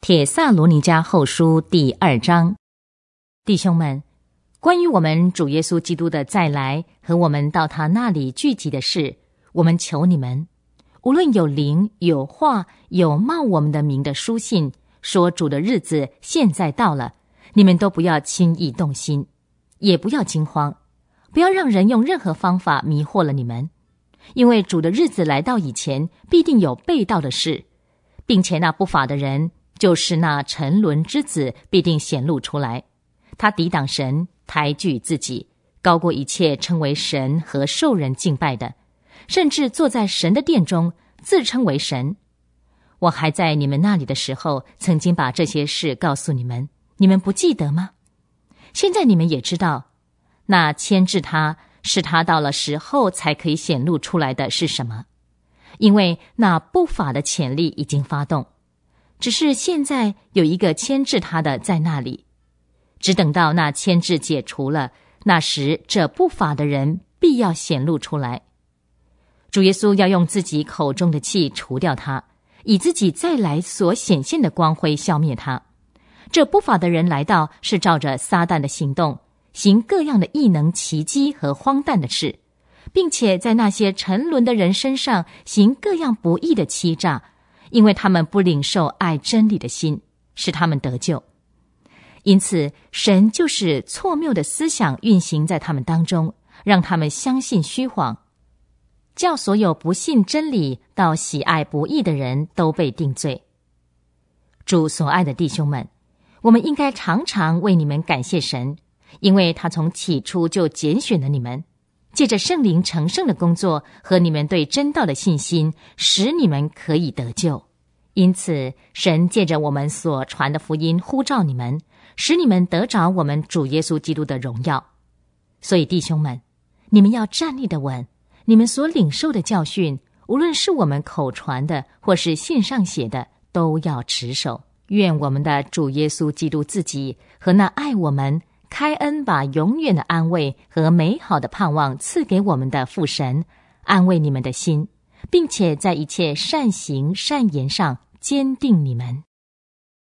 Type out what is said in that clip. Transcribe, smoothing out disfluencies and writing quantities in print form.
帖撒罗尼迦后书第2章。弟兄们，关于我们主耶稣基督的再来和我们到他那里聚集的事，我们求你们，无论有灵、有话、有冒我们的名的书信，说主的日子现在到了，你们都不要轻易动心，也不要惊慌，不要让人用任何方法迷惑了你们，因为主的日子来到以前，必定有背道的事，并且那不法的人，就是那沉沦之子，必定显露出来。他抵挡神，抬举自己，高过一切称为神和受人敬拜的，甚至坐在神的殿中，自称为神。我还在你们那里的时候，曾经把这些事告诉你们，你们不记得吗？现在你们也知道，那牵制他，是他到了时候才可以显露出来的是什么？因为那不法的潜力已经发动，只是现在有一个牵制他的在那里，只等到那牵制解除了，那时这不法的人必要显露出来。主耶稣要用自己口中的气除掉他，以自己再来所显现的光辉消灭他。这不法的人来到，是照着撒旦的行动，行各样的异能、奇迹和荒诞的事，并且在那些沉沦的人身上行各样不义的欺诈，因为他们不领受爱真理的心，使他们得救。因此，神就是错谬的思想运行在他们当中，让他们相信虚谎，叫所有不信真理到喜爱不义的人都被定罪。主所爱的弟兄们，我们应该常常为你们感谢神，因为他从起初就拣选了你们，借着圣灵成圣的工作和你们对真道的信心，使你们可以得救。因此，神借着我们所传的福音呼召你们，使你们得着我们主耶稣基督的荣耀。所以弟兄们，你们要站立得稳，你们所领受的教训，无论是我们口传的或是信上写的，都要持守。愿我们的主耶稣基督自己和那爱我们、开恩把永远的安慰和美好的盼望赐给我们的父神，安慰你们的心，并且在一切善行善言上坚定你们。